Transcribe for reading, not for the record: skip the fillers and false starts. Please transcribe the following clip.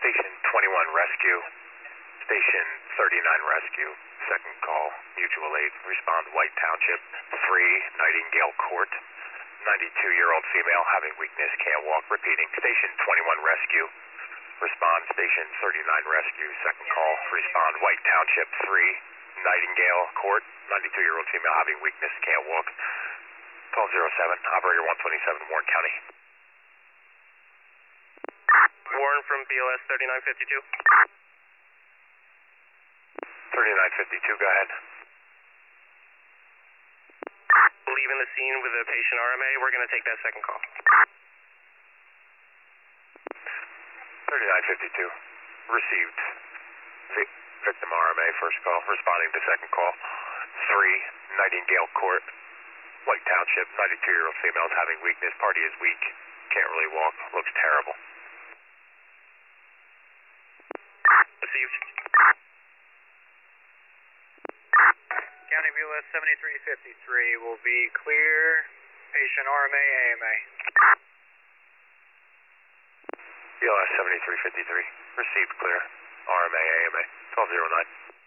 Station 21 Rescue. Station 39 Rescue. Second call, mutual aid. Respond White Township 3, Nightingale Court. 92-year-old female having weakness, can't walk. Repeating, Station 21 Rescue. Respond Station 39 Rescue. Second call, respond White Township 3, Nightingale Court. 92-year-old female having weakness, can't walk. 1207, operator 127, Warren County. Warren from BLS 3952. 3952, go ahead. Leaving the scene with a patient RMA, we're going to take that second call. 3952, received. Victim RMA, first call, responding to second call. 3, Nightingale Court, White Township, 92-year-old female is having weakness, party is weak, can't really walk, looks terrible. Received. County BLS 7353 will be clear. Patient RMA, AMA. BLS 7353, received clear. RMA, AMA, 1209.